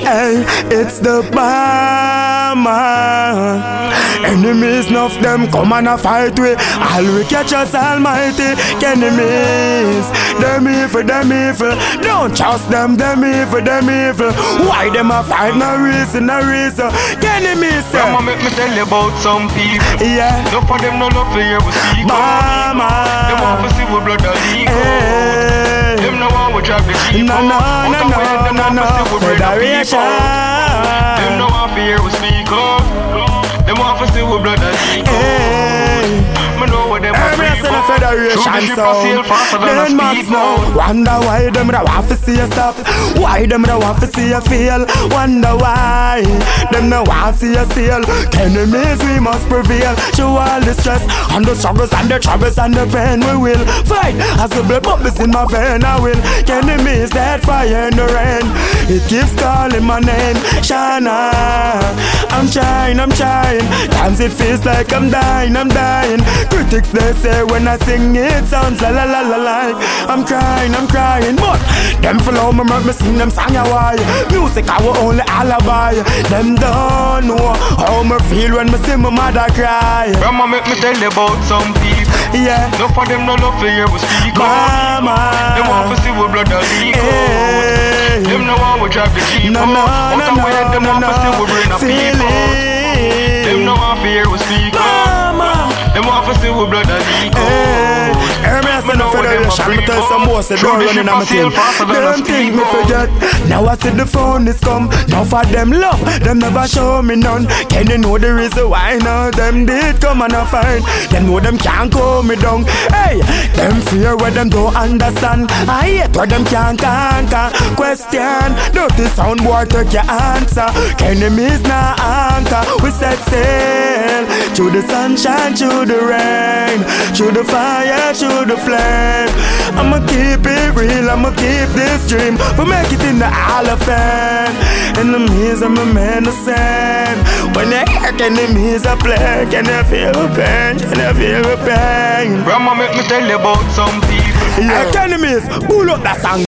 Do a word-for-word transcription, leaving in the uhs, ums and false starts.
Hey, it's the bomber. Enemies, enough them come and a fight we. All we catch us almighty. Enemies, them evil, them evil. Don't trust them, them evil, them evil. Why them a fight? No reason, no reason. Enemies, sir. Mama, make me tell you about some people. Yeah. No for them, no love for you, we speak. Mama. Them want to see we blood a leak. Hey. Them no one will drop the jeep. No, no, no, no, no, no. Federation. Them no one for you, we speak up. Them want to see we blood a leak. Me know what them want to for. Federation sound. Then Max now. Wonder why them da want to see you stop. Why them da want to see you fail. Wonder why them da want to see you sail. Enemies we must prevail. Show all the stress and the struggles and the troubles and the pain. We will fight as the blood bubbles in my vein. I will. Enemies that fire in the rain. It keeps calling my name. Shana. I'm trying, I'm trying. Times it feels like I'm dying, I'm dying. Critics they say when I sing it sounds la la la la like I'm crying, I'm crying. But them follow me, make me sing them song ya why. Music I will only alibi. Them don't know how me feel when me see my mother cry. Mama, make me tell you about some people. Yeah. No for them no love for you, we speak. Mama. Them want to see we blood a leak. Hey. Them no one will drop the jeep. No, no, no, no, them no, want no. to see we bring a people. Them no one for you, we speak. Mama. Them want to see we blood a leak. Hear me say the Federation, me tell some boys they don't run in a thing. Them think me forget. Now I see the phone is come. Now for them love, them never show me none. Can you know the reason why now them did come and I find? Them know them can't call me down. Hey, them fear where them don't understand. I hate where them can't conquer. Question, dirty sound boy take your answer. Enemies not anchor. We set sail through the sunshine, through the rain, through the fire, through the flame. I'ma keep it real, I'ma keep this dream, but make it in the Hall of Fame. Enemies are my man the same. When you hear enemies I play, can you feel the pain? Can you feel the pain? Grandma, make me tell you about some people. Yeah, enemies, pull up that song.